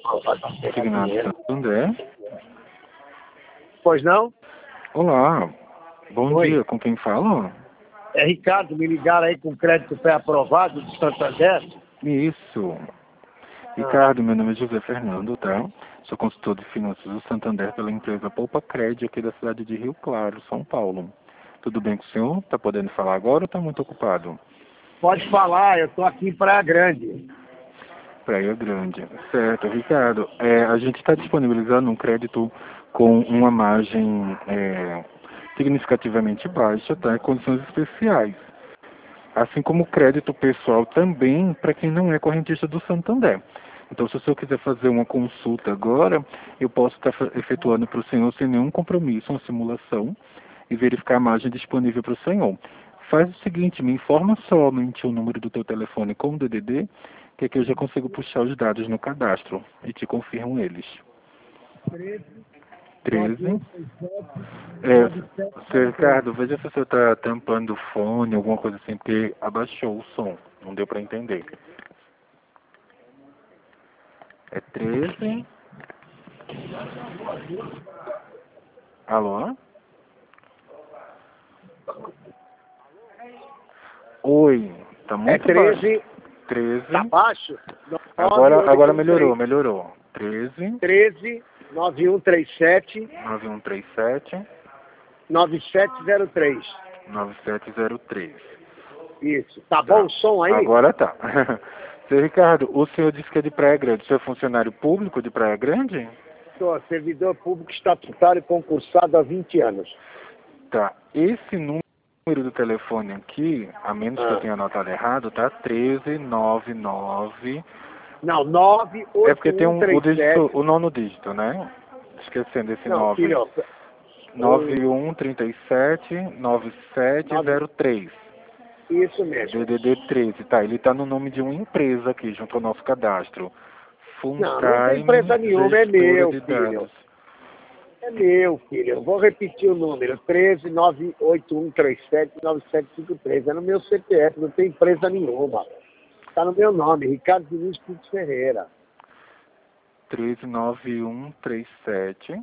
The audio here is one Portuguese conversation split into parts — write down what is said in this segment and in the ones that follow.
Signato Santander. Pois não? Olá, bom Oi. dia, com quem falo? É Ricardo, me ligaram aí com crédito pré-aprovado de Santander. Isso. Ricardo, meu nome é José Fernando, tá? Sou consultor de finanças do Santander pela empresa Poupa Crédito aqui da cidade de Rio Claro, São Paulo. Tudo bem com o senhor? Tá podendo falar agora ou tá muito ocupado? Pode falar, eu estou aqui em Praia Grande. Praia Grande. Certo, Ricardo. A gente está disponibilizando um crédito com uma margem significativamente baixa, tá? Em condições especiais. Assim como o crédito pessoal também para quem não é correntista do Santander. Então, se o senhor quiser fazer uma consulta agora, eu posso estar efetuando para o senhor sem nenhum compromisso, uma simulação, e verificar a margem disponível para o senhor. Faz o seguinte, me informa somente o número do teu telefone com o DDD, que aqui eu já consigo puxar os dados no cadastro e te confirmo eles. 13. Seu Ricardo, veja se o senhor está tampando o fone, alguma coisa assim, porque abaixou o som, não deu para entender. É 13. Alô? Oi, tá muito 13. baixo. 13. Tá baixo? Agora melhorou. 13. 13 9137 9137 9703. 9703. Isso. Tá Tá. bom o som aí? Agora tá. Seu Ricardo, o senhor disse que é de Praia Grande. O senhor é funcionário público de Praia Grande? Sou servidor público estatutário concursado há 20 anos. Tá. Esse número do telefone aqui, a menos que eu tenha anotado errado, tá? 1399. Não, 98137. É porque tem o dígito, o nono dígito, né? Esquecendo esse Não, 9. filho. 9137 9703. Isso mesmo. DDD 13, tá? Ele tá no nome de uma empresa aqui, junto ao nosso cadastro. Full Não tem Time empresa nenhuma, é Gestora meu, de filho. Dados. É meu, filho. Eu vou repetir o número. 13 98137 9753. É no meu CPF, não tem empresa nenhuma. Está no meu nome, Ricardo Diniz Pinto Ferreira. 139137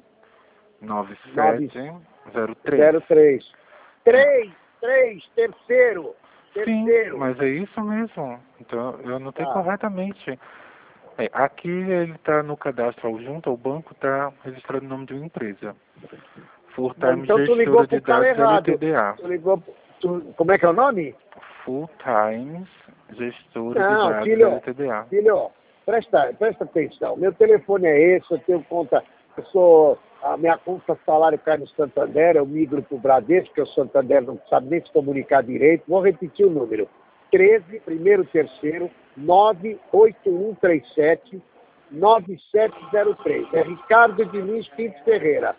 9703. 03. 3, terceiro. Sim, Terceiro. mas é isso mesmo. Então, eu anotei Tá. corretamente. Aqui ele está no cadastro junto ao banco, está registrado o nome de uma empresa. Full Time Então tu Gestora ligou de pro cara Dados errado. LTDA. Tu ligou... Como é que é o nome? Full Time Gestora de Não, Dados filho. LTDA. Filho, presta atenção. Meu telefone é esse, eu tenho conta... A minha conta salário cai no Santander, eu migro para o Bradesco, porque o Santander não sabe nem se comunicar direito. Vou repetir o número. 13, primeiro, terceiro, 98137 9703. É Ricardo Diniz Pinto Ferreira.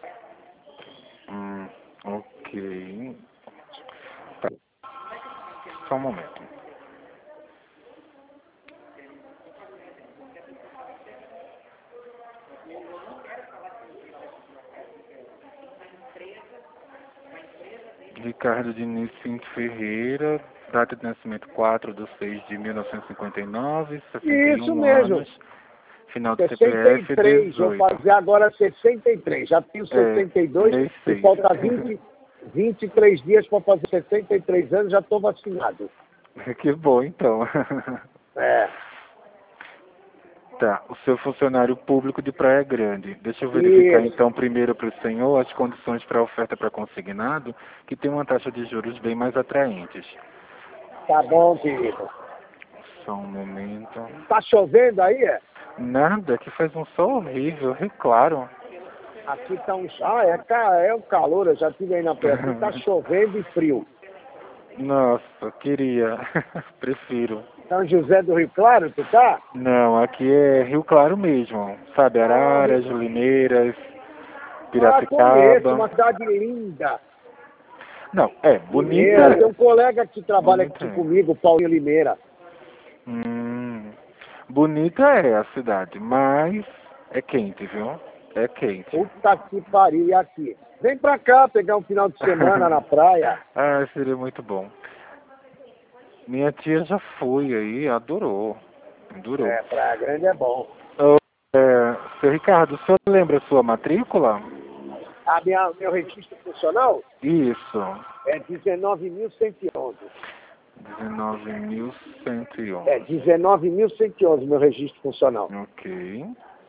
Ok. Tá. Só um momento. Ricardo Diniz Pinto Ferreira, data de nascimento 4/6/1959, 61 Isso mesmo. anos, final do CPF 63, 18. vou fazer agora 63. Já tenho 62 mês e 6. falta 23 dias para fazer 63 anos, já estou vacinado. Que bom, então. É. Tá, o seu funcionário público de Praia Grande. Deixa eu verificar Isso. então primeiro para o senhor as condições para a oferta para consignado, que tem uma taxa de juros bem mais atraentes. Tá bom, querido. Só um momento. Tá chovendo aí, é? Nada, que faz um sol horrível, é claro. Aqui tá um... é o calor, eu já estive aí na praia. Aqui tá chovendo e frio. Nossa, queria. Prefiro. São José do Rio Claro, tu tá? Não, aqui é Rio Claro mesmo. Sabe, Araras, Limeiras, Conheço, Piracicaba. uma cidade linda. Não, é Limeira, tem bonita. um colega que trabalha Bonita aqui é. comigo, Paulinho Limeira. Bonita é a cidade, mas é quente, viu? É quente. Puta que pariu, e aqui? Vem pra cá pegar um final de semana na praia. Ah, seria muito bom. Minha tia já foi aí, adorou. Adorou. Praia Grande é bom. Oh, Seu Ricardo, o senhor lembra a sua matrícula? Meu registro funcional Isso. é 19.111. 19.111. É 19.111 meu registro funcional. Ok.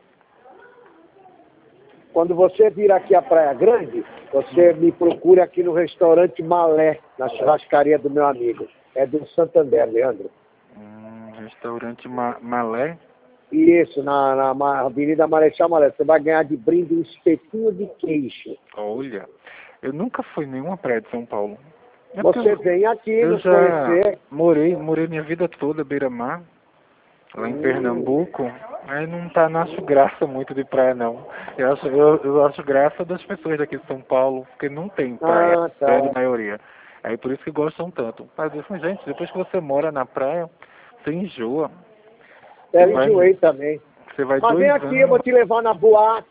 Quando você vir aqui à Praia Grande, você me procura aqui no restaurante Malé, na churrascaria do meu amigo. É do Santander, Leandro. Restaurante Malé? Isso, na Avenida Marechal Malé. Você vai ganhar de brinde um espetinho de queijo. Olha, eu nunca fui em nenhuma praia de São Paulo. É porque Você vem aqui eu nos já conhecer. morei minha vida toda beira-mar, lá em Pernambuco. Aí não acho graça muito de praia, não. Eu acho graça das pessoas daqui de São Paulo, porque não tem praia, Ah, tá. grande maioria. Aí por isso que gostam tanto. Mas assim, gente, depois que você mora na praia, você enjoa. Eu enjoei também. Você vai Mas 2 vem anos. aqui, eu vou te levar na boate.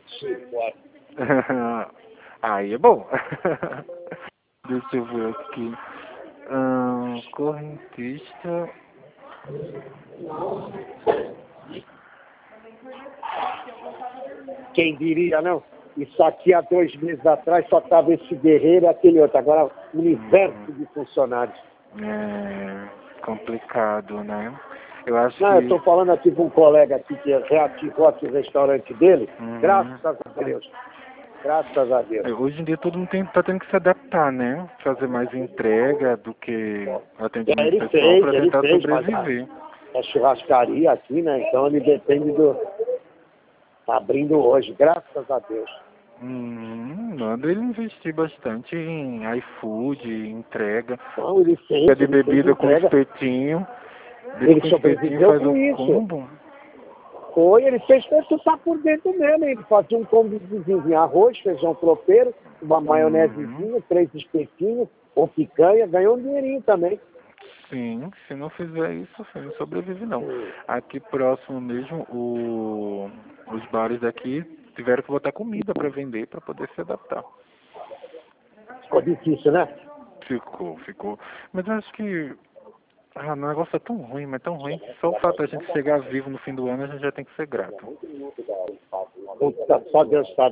Aí é bom. Deixa eu ver aqui. Correntista. Quem diria, não? Isso aqui há 2 meses atrás só estava esse guerreiro e aquele outro. Agora, universo de funcionários. É complicado, né? Eu acho Não, que. eu estou falando aqui com um colega aqui que reativou aqui o restaurante dele. Graças a Deus. Graças a Deus. Hoje em dia todo mundo tá tendo que se adaptar, né? Fazer mais entrega do que atendimento pessoal para tentar sobreviver. É churrascaria aqui, né? Então ele depende do... Tá abrindo hoje, graças a Deus. Manda ele investir bastante em iFood, entrega. Não, ele fez, De bebida com espetinho. Ele sobreviveu com isso. Combo. Foi, ele fez, tu tá por dentro mesmo, ele fazia um combozinho de arroz, feijão tropeiro, uma maionesezinha, 3 espetinhos, ou picanha, ganhou um dinheirinho também. Sim, se não fizer isso, você não sobrevive não. Aqui próximo mesmo, os bares daqui tiveram que botar comida para vender, para poder se adaptar. Ficou difícil, né? Ficou. Mas eu acho que o negócio é tão ruim, mas tão ruim, que só o fato de a gente chegar vivo no fim do ano, a gente já tem que ser grato. Puta, só Deus sabe.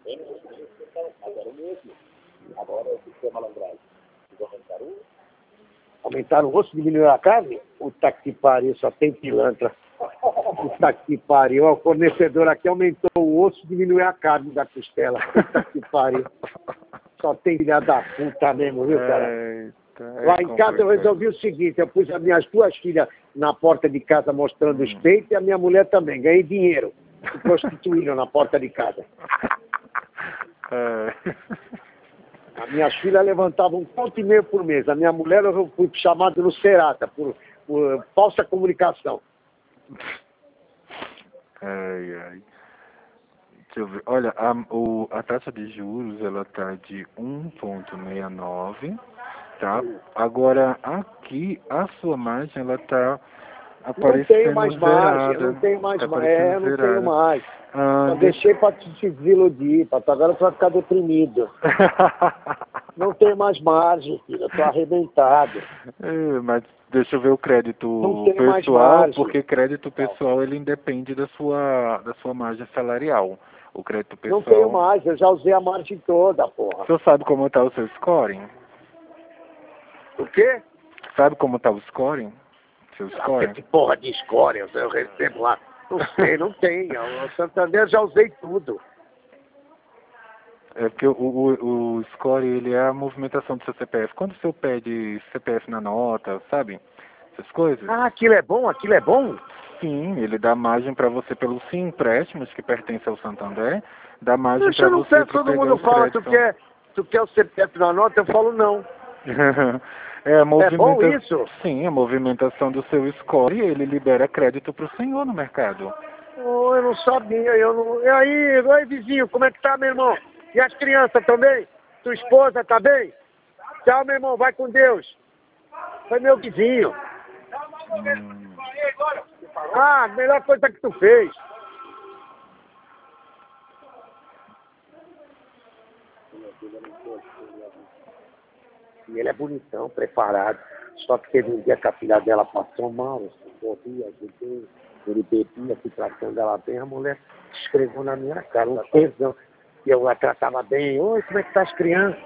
Aumentaram o osso, diminuiu a carne? Puta que pariu, só tem pilantra. Puta que pariu. O fornecedor aqui aumentou o osso, diminuiu a carne da costela. Puta que pariu. Só tem filha da puta mesmo, viu, cara? Lá em casa eu resolvi o seguinte, eu pus as minhas 2 filhas na porta de casa mostrando os peitos e a minha mulher também. Ganhei dinheiro. Se prostituíram na porta de casa. As minhas filhas levantavam 1,5 conto por mês. A minha mulher eu fui chamado no Serata por falsa comunicação. Ai. Deixa eu ver. Olha, a taxa de juros, ela tá de 1,69, tá? Agora, aqui, a sua margem, ela tá aparecendo não tenho mais zerada. margem, não tenho mais tá margem, não tenho mais. Só deixa... deixei para te desiludir, agora tu vai ficar deprimido. Não tenho mais margem, filho, eu tô arrebentado. Mas deixa eu ver o crédito pessoal, porque crédito pessoal ele independe da sua margem salarial. O crédito pessoal... Não tenho mais, eu já usei a margem toda, porra. O senhor sabe como está o seu scoring? O quê? Sabe como está o scoring? Seu scoring? Que porra de scoring eu recebo lá? Não sei, não tenho. O Santander já usei tudo. É porque o score, ele é a movimentação do seu CPF. Quando o senhor pede CPF na nota, sabe? Essas coisas. Ah, aquilo é bom? Aquilo é bom? Sim, ele dá margem para você pelos sim empréstimos que pertencem ao Santander, dá margem para você para todo mundo fala, tu quer o CPF na nota? Eu falo não. É bom isso? Sim, a movimentação do seu score, ele libera crédito para o senhor no mercado. Oh, eu não sabia, eu não... E aí, vizinho, como é que tá, meu irmão? E as crianças também? Tua esposa tá bem? Tchau, meu irmão, vai com Deus. Foi meu vizinho. Ah, melhor coisa que tu fez. E ele é bonitão, preparado. Só que teve um dia que a filha dela passou mal, corria, ajudei, ele bebia, se tratando ela bem, a mulher esfregou na minha cara, um tesão. E eu a tratava bem. Oi, como é que tá as crianças?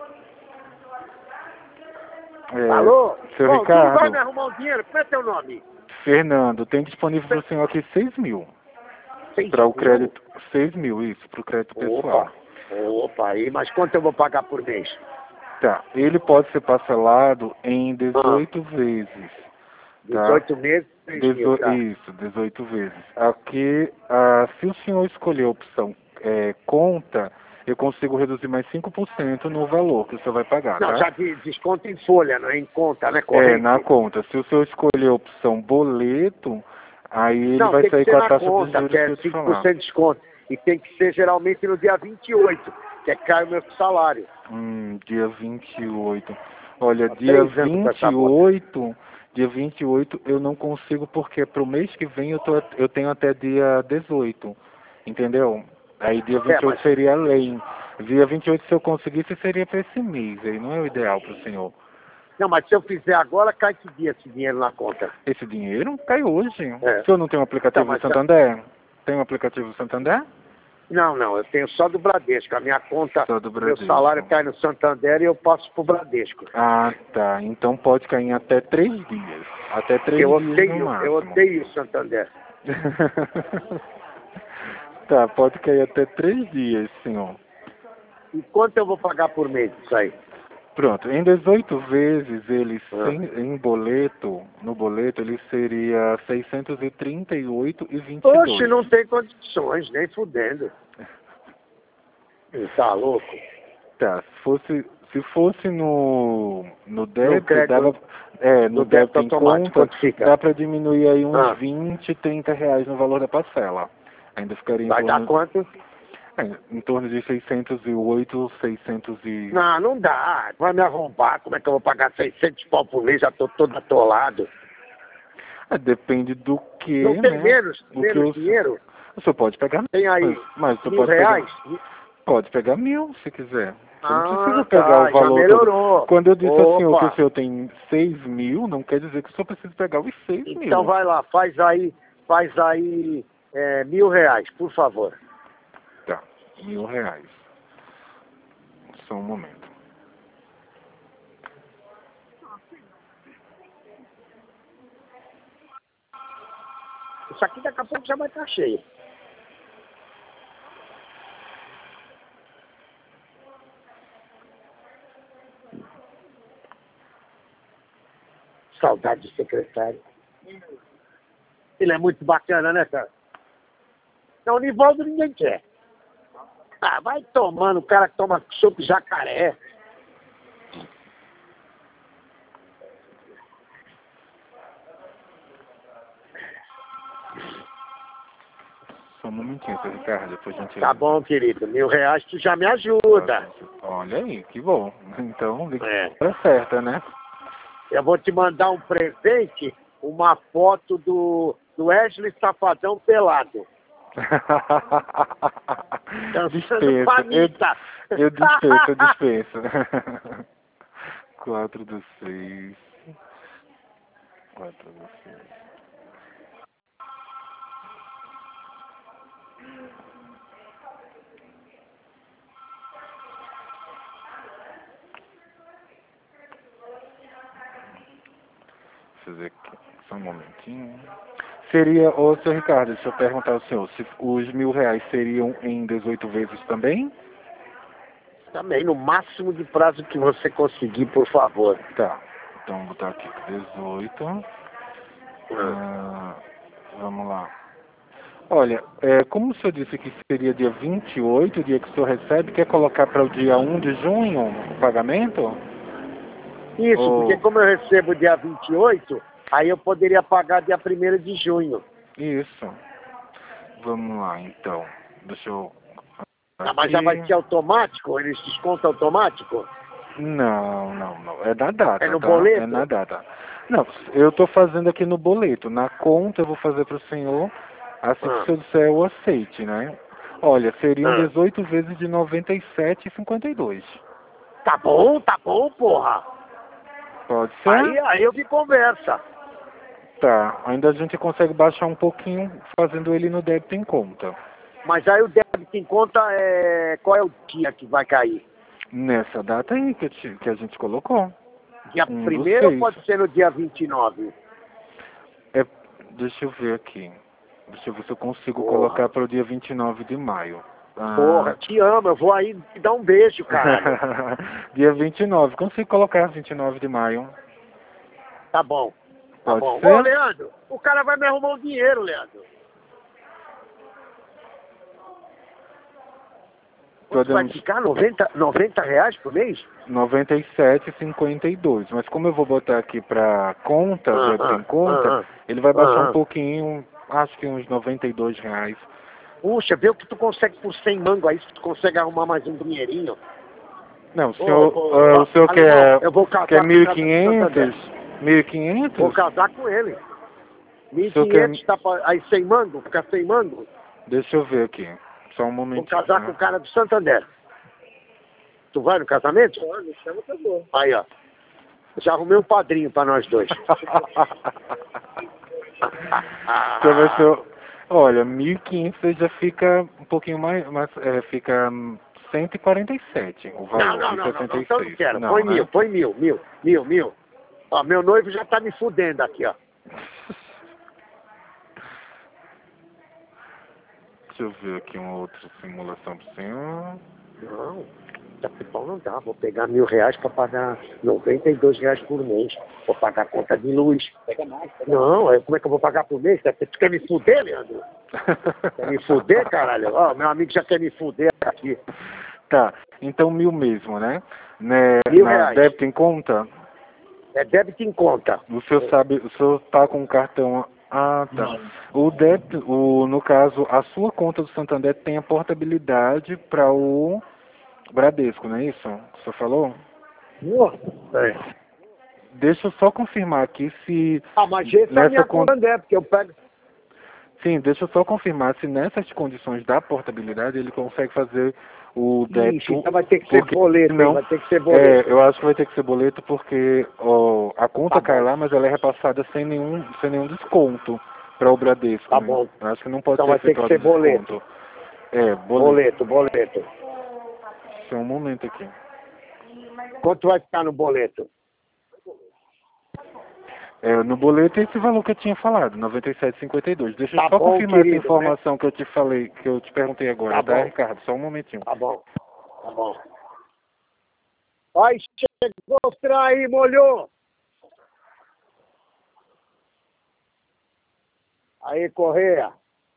Alô? Seu Bom, tu não vai Ricardo, me arrumar o dinheiro? Como é teu nome? Fernando, tem disponível para o senhor aqui 6 mil. 6 Para o mil? crédito, 6 mil, isso, para o crédito pessoal. Opa, aí, mas quanto eu vou pagar por mês? Tá, ele pode ser parcelado em 18 vezes. Tá? 18 meses, 6 mil, tá? Isso, 18 vezes. Aqui, se o senhor escolher a opção conta, eu consigo reduzir mais 5% no valor que o senhor vai pagar, Não, tá? já desconto em folha, não é em conta, né? Corrente. Na conta. Se o senhor escolher a opção boleto, aí ele Não, vai tem sair que com ser a na taxa de conta, juros que é que eu te 5% falar. de desconto. E tem que ser geralmente no dia 28, que é que cai o meu salário. Dia 28. Olha, Há dia 3 anos com essa moto. 28 eu não consigo porque pro mês que vem eu tenho até dia 18, entendeu? Aí dia 28 mas- seria além. Dia 28 se eu conseguisse seria para esse mês, aí não é o ideal pro senhor. Não, mas se eu fizer agora, cai que dia esse dinheiro na conta? Esse dinheiro cai hoje. É. O senhor não tem um aplicativo Então, mas- do Santander? Tem um aplicativo do Santander? Não, eu tenho só do Bradesco. A minha conta, Só do meu Bradesco. salário cai no Santander e eu passo pro Bradesco. Ah, tá. Então pode cair em até 3 dias. Até 3 dias no máximo. Eu odeio o Santander. Tá, pode cair até 3 dias, senhor. E quanto eu vou pagar por mês isso aí? Pronto, em 18 vezes ele em boleto, no boleto ele seria 638,22. Oxe, não tem condições, nem fudendo. Tá louco? Tá, se fosse no débito, crédito, dava, no débito em automático, conta, quanto fica? dá para diminuir aí uns Ah. 20, 30 reais no valor da parcela. Ainda ficaria Vai dar quanto? em torno de 608, 600 e... Não dá. Vai me arrombar. Como é que eu vou pagar 600 pau por mês? Já tô todo atolado. Depende do que, Não tem né? menos O que dinheiro? o senhor pode pegar Tem aí mas o senhor pode R$1.000? pode pegar 1.000 se quiser. Você não precisa Tá, pegar o já valor melhorou. todo. Quando eu disse assim, o que o Opa. senhor tem 6 mil, não quer dizer que o senhor precisa pegar os 6 mil. Então vai lá, faz aí R$1.000, por favor. Tá, R$1.000. Só um momento. Isso aqui daqui a pouco já vai estar cheio. Saudade de secretário. Ele é muito bacana, né, cara? Não, o Nivaldo ninguém quer. Ah, vai tomando, o cara que toma soco de jacaré. Só um momentinho, seu Ricardo, depois a gente... Tá bom, querido. R$1.000 tu já me ajuda. Olha aí, que bom. Então, liga É. certa, né? Eu vou te mandar um presente, uma foto do Wesley Safadão pelado. Dançando panita. Eu dispenso. 4 do 6. 4 do 6. Deixa eu ver aqui. Só um momentinho. Seria, seu Ricardo, deixa eu perguntar ao senhor, se os R$1.000 seriam em 18 vezes também? Também, no máximo de prazo que você conseguir, por favor. Tá. Então, vou botar aqui 18. Vamos lá. Olha, como o senhor disse que seria dia 28, o dia que o senhor recebe, quer colocar para o dia 1 de junho o pagamento? Isso, porque como eu recebo dia 28, aí eu poderia pagar dia 1º de junho. Isso. Vamos lá, então. Deixa eu... Mas já vai ser automático? Eles descontam automático? Não. É na data. É no tá? boleto? É na data. Não, eu estou fazendo aqui no boleto. Na conta eu vou fazer para o senhor, assim que o senhor disser eu aceite, né? Olha, seriam 18 vezes de 97,52. Tá bom, porra. Pode ser? Aí eu vi conversa. Tá, ainda a gente consegue baixar um pouquinho fazendo ele no débito em conta. Mas aí o débito em conta qual é o dia que vai cair? Nessa data aí que a gente colocou. Dia Um dos 1º ou 6. pode ser no dia 29? É, deixa eu ver aqui. Deixa eu ver se eu consigo Porra. colocar para o dia 29 de maio. Porra, te amo, eu vou aí te dar um beijo, caralho. Dia 29. Consigo colocar 29 de maio. Tá bom. Tá Pode bom. ser? Ô, Leandro, o cara vai me arrumar um dinheiro, Leandro. Quanto vai Podemos... ficar? 90 reais por mês? 97,52. Mas como eu vou botar aqui para conta, débito em conta, ele vai baixar um pouquinho, acho que uns R$ 92. Puxa, vê o que tu consegue por 100 mango aí, se tu consegue arrumar mais um dinheirinho. Não, o senhor alemão, eu vou casar quer com o cara do 1.500? Santander. 1.500? Vou casar com ele. senhor quer... 1.500 tá aí sem mango, fica sem mango. Deixa eu ver aqui. Só um Vou momentinho. casar com o cara do Santander. Tu vai no casamento? Me chama, tá bom. Aí, ó. Já arrumei um padrinho pra nós dois. Olha, 1.500 você já fica um pouquinho mais fica 147 o valor. Não, de 66. então não quero. Não, Põe né? mil. Ó, meu noivo já tá me fudendo aqui, ó. Deixa eu ver aqui uma outra simulação pro senhor. Não, Japão não dá. Vou pegar R$ 1.000 pra pagar R$ 92 por mês. Vou pagar a conta de luz. Pega mais. Não, como é que eu vou pagar por mês? Tu quer me fuder, Leandro? Quer me fuder, caralho? Ó, meu amigo já quer me fuder aqui. Tá, então 1.000 mesmo, né? R$ 1.000. Débito em conta? É débito em conta. O senhor tá com o cartão... Ah, tá. O débito, no caso, a sua conta do Santander tem a portabilidade para o Bradesco, não é isso? O senhor falou? É. Deixa eu só confirmar aqui se... Mas esse é a minha conta, porque eu pego... Sim, deixa eu só confirmar se nessas condições da portabilidade ele consegue fazer o débito... Então vai ter que ser boleto, não, vai ter que ser boleto. eu acho que vai ter que ser boleto porque a conta cai lá, mas ela é repassada sem nenhum desconto para o Bradesco. Tá né? bom. Eu acho que não pode Então ser vai ter que ser boleto. Boleto. Boleto. Só um momento aqui. Quanto vai ficar no boleto? No boleto é esse valor que eu tinha falado, 97,52. Deixa eu só bom, confirmar querido, essa informação que eu te falei, que eu te perguntei agora, Tá bom. Ricardo? Só um momentinho. Tá bom. Ai, chegou o trem, molhou. Aí, Correia.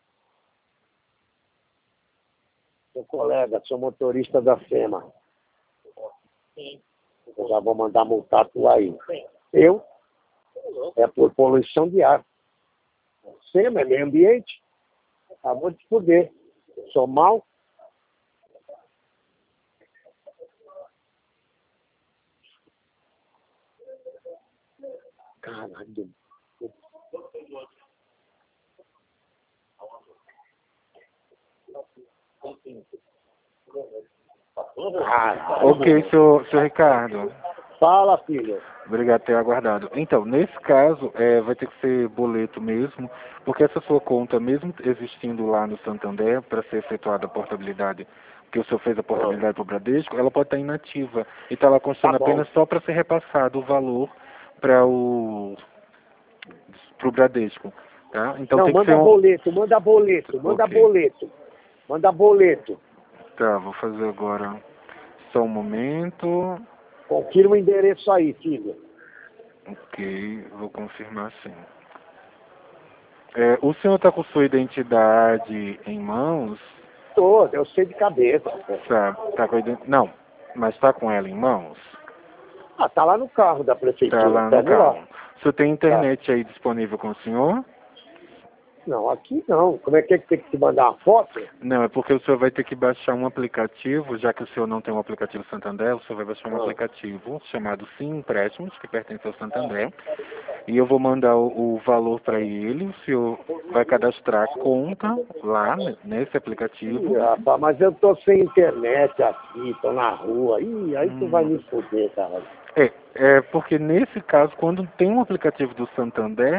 Seu colega, sou motorista da FEMA. Sim. Eu já vou mandar multar tu aí. Sim. Eu? É por poluição de ar. FEMA é meio ambiente. Acabou de fuder. Sou mal. Caralho. Ok, senhor Ricardo. Fala, filho. Obrigado por ter aguardado. Então, nesse caso, vai ter que ser boleto mesmo, porque essa sua conta, mesmo existindo lá no Santander, para ser efetuada a portabilidade, que o senhor fez a portabilidade para o Bradesco, ela pode estar inativa e está lá constando apenas só para ser repassado o valor para o Bradesco. Tá? Então, não, tem que manda ser Manda boleto. Tá, vou fazer agora só um momento. Confirma o endereço aí, filho. Ok, vou confirmar sim. O senhor está com sua identidade em mãos? Tô, eu sei de cabeça. Tá com Não, mas está com ela em mãos? Tá lá no carro da prefeitura. Tá lá no carro. O senhor tem internet aí disponível com o senhor? Não, aqui não. Como é que tem que te mandar uma foto? Não, é porque o senhor vai ter que baixar um aplicativo, já que o senhor não tem um aplicativo Santander, o senhor vai baixar um aplicativo chamado Sim Empréstimos, que pertence ao Santander, e eu vou mandar o valor para ele, o senhor vai cadastrar a conta lá nesse aplicativo. Rapaz, mas eu tô sem internet aqui, tô na rua. Aí tu vai me foder, cara. Porque nesse caso, quando tem um aplicativo do Santander,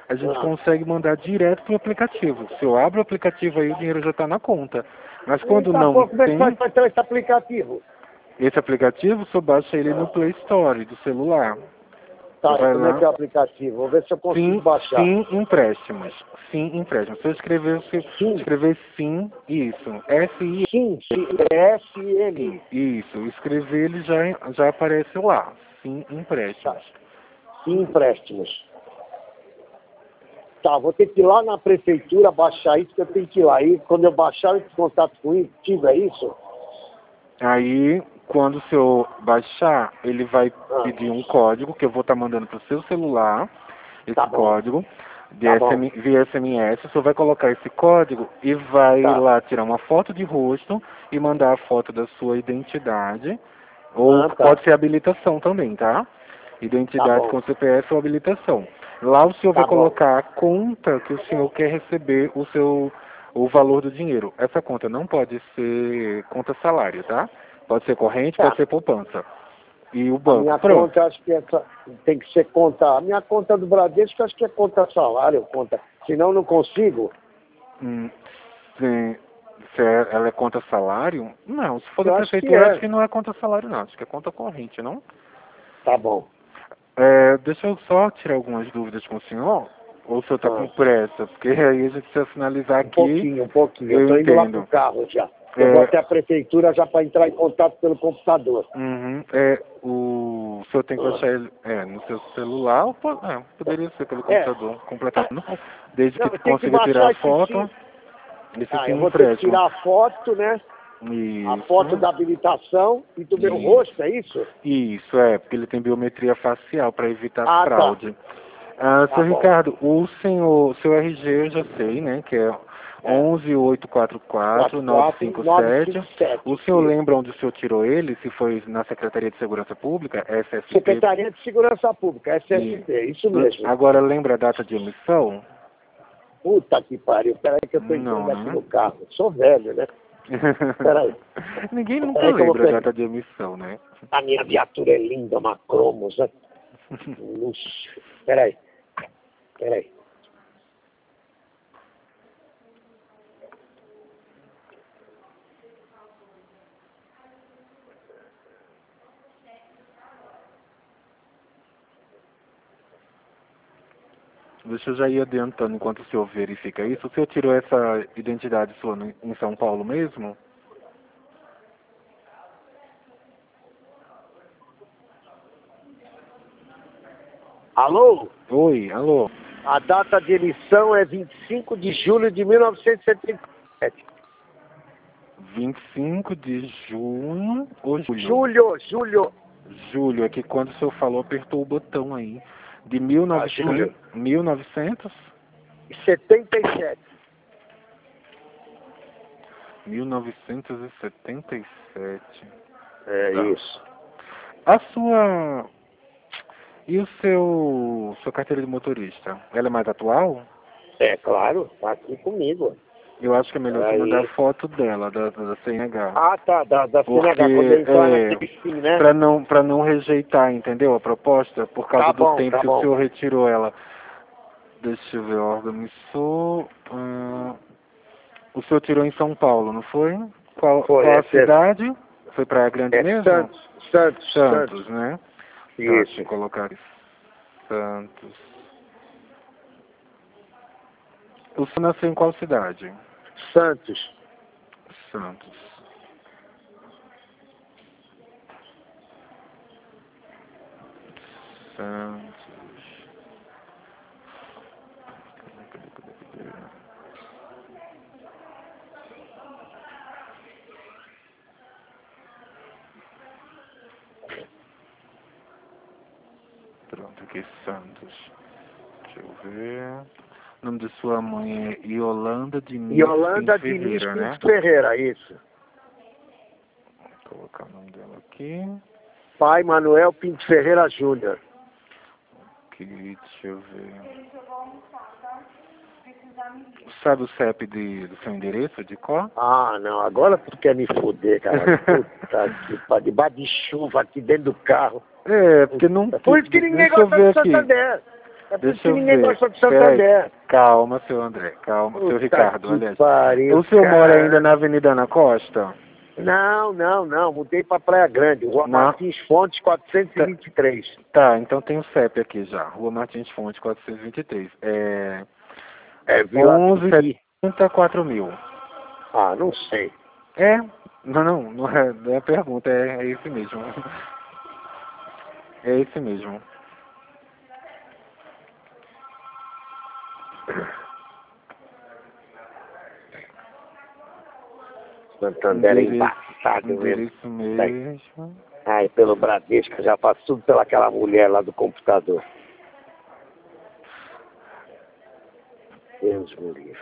a gente consegue mandar direto pro aplicativo. Se eu abro o aplicativo aí, o dinheiro já está na conta. Mas quando Eita, não pô, como é que tem faz pra ter esse aplicativo? esse aplicativo, você baixa ele no Play Store do celular. Tá, Você vai como é lá. que é o aplicativo? Vou ver se eu consigo baixar. Sim, empréstimos. Sim, empréstimos. Se eu escrever sim, isso. S-I, Sim, S-N. isso. Escrever ele já aparece lá. Sim, Tá. empréstimos. Sim, empréstimos. Tá, vou ter que ir lá na prefeitura baixar isso, que eu tenho que ir lá. Aí, quando eu baixar, eu entro em contato com ele, é isso? Aí, quando o senhor baixar, ele vai pedir um código que eu vou estar mandando para o seu celular, esse Tá bom. código Tá bom. via SMS. O senhor vai colocar esse código e vai Tá. lá tirar uma foto de rosto e mandar a foto da sua identidade, ou Tá. pode ser habilitação também, tá? Identidade bom. com CPF ou habilitação. Lá o senhor vai Tá bom. colocar a conta que o senhor quer receber o valor do dinheiro. Essa conta não pode ser conta salário, tá? Pode ser corrente, Tá. pode ser poupança. E o A banco, minha pronto. conta, acho que tem que ser conta. A minha conta do Bradesco, acho que é conta salário, conta. Senão, não consigo. Ela é conta salário? Não, se for da Eu acho que prefeitura, é. acho que não é conta salário, não. Acho que é conta corrente, não? Tá bom. Deixa eu só tirar algumas dúvidas com o senhor. Ou o senhor está com pressa? Porque aí a gente precisa finalizar aqui. Um pouquinho. Eu tô indo lá pro carro já. Eu vou até a prefeitura já para entrar em contato pelo computador. Uhum. O senhor tem que baixar ele no seu celular, ou poderia ser pelo computador, completamente. Desde que consiga tirar a foto. Eu vou ter que tirar a foto, né? Isso. A foto da habilitação e do meu rosto, é isso? Isso, porque ele tem biometria facial para evitar fraude. Seu bom. Ricardo, seu RG eu já sei, né, que é 11.844.957. O senhor lembra onde o senhor tirou ele? Se foi na Secretaria de Segurança Pública, SSP? Secretaria de Segurança Pública, SSP, isso mesmo. Agora lembra a data de emissão? Puta que pariu, peraí que eu tô entrando aqui no carro. Sou velho, né? Peraí. Ninguém nunca lembra a data de emissão, né? A minha viatura é linda, uma Cromos, né? Peraí. Deixa eu já ir adiantando enquanto o senhor verifica isso. O senhor tirou essa identidade sua em São Paulo mesmo? Alô? Oi, alô. A data de emissão é 25 de julho de 1977. 25 de junho ou julho? Julho. Julho, é que quando o senhor falou, apertou o botão aí. De 1900? 77. 1977. É isso. A sua... E sua carteira de motorista? Ela é mais atual? É claro, tá aqui comigo. Eu acho que é melhor você mandar foto dela, da CNH. Tá, da Porque, CNH, quando eu entrar naquele fim, né? Pra não rejeitar, entendeu? A proposta, por causa do tempo que o senhor retirou ela. Deixa eu ver, órgão emissor. O senhor tirou em São Paulo, não foi? Qual a cidade? Foi Praia Grande mesmo? Santos, né? Isso. Tá, deixa eu colocar Santos. O senhor nasceu em qual cidade? Santos. Santos. Pronto, aqui Santos. Deixa eu ver. O nome de sua mãe é Yolanda Diniz Ferreira, né? Ferreira, isso. Vou colocar o nome dela aqui. Pai Manuel Pinto Ferreira Júnior. Aqui, deixa eu ver. Sabe o CEP do seu endereço de cor? Não, agora tu quer me foder, cara. Puta que pariu, debaixo de chuva aqui dentro do carro. Porque não... Por isso que ninguém gosta do Santander. É por isso Deixa que eu ninguém ver. gosta de Peraí. Santander. Calma, seu André. Calma, seu Puta Ricardo, que aliás. pariu, O senhor mora cara. ainda na Avenida Ana Costa? Não, mudei pra Praia Grande, Rua Não. Martins Fontes, 423. Tá, então tem o CEP aqui já. Rua Martins Fonte, 423. É Vila 11,74 mil. Ah, não sei. É? Não é pergunta, é esse mesmo. É esse mesmo. Santander é embaçado mesmo. Endereço mesmo. Ai, pelo Bradesco, eu já faço tudo pelaquela mulher lá do computador. Deus me livre.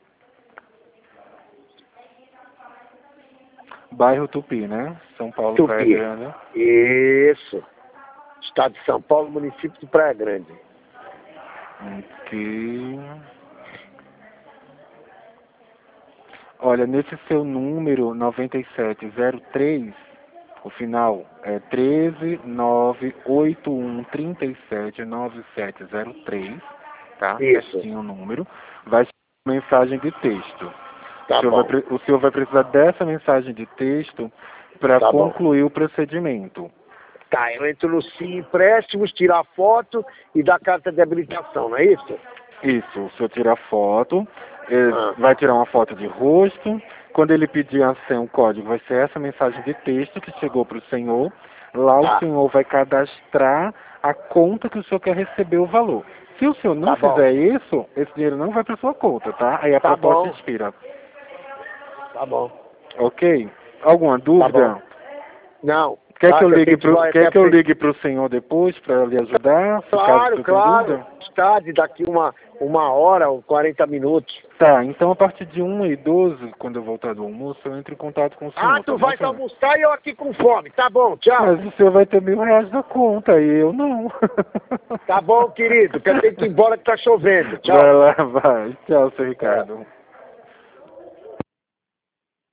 Bairro Tupi, né? São Paulo, Praia Tupi. Grande. Isso. Estado de São Paulo, município de Praia Grande. Ok. Olha, nesse seu número 9703, o final é 13981379703, tá? Isso. Certinho o número. Vai ser uma mensagem de texto. Tá bom. O senhor vai precisar dessa mensagem de texto para Tá bom. concluir o procedimento. Tá, eu entro no Sim Empréstimos, tirar foto e dar carta de habilitação, não é isso? Isso, o senhor tira a foto, Ah. vai tirar uma foto de rosto. Quando ele pedir a senha, o código vai ser essa mensagem de texto que chegou para o senhor. Lá o Tá. senhor vai cadastrar a conta que o senhor quer receber o valor. Se o senhor não Tá bom. fizer isso, esse dinheiro não vai para sua conta, tá? Aí a Tá proposta bom. expira. Tá bom. Ok? Alguma Tá dúvida? bom. Não. Quer Tá, que eu eu ligue tenho que pro, vai quer até que eu frente. ligue pro senhor depois para lhe ajudar? Se caso o Claro, senhor tenha claro. dúvida? Está de daqui uma hora ou 40 minutos. Tá, então a partir de 1h12, quando eu voltar do almoço, eu entro em contato com o senhor. Ah, tu tá bom, vai senhor? almoçar e eu aqui com fome. Tá bom, tchau. Mas o senhor vai ter R$ 1.000 na conta e eu não. Tá bom, querido, que eu tenho que ir embora que tá chovendo. Tchau. Vai lá, vai. Tchau, seu Ricardo.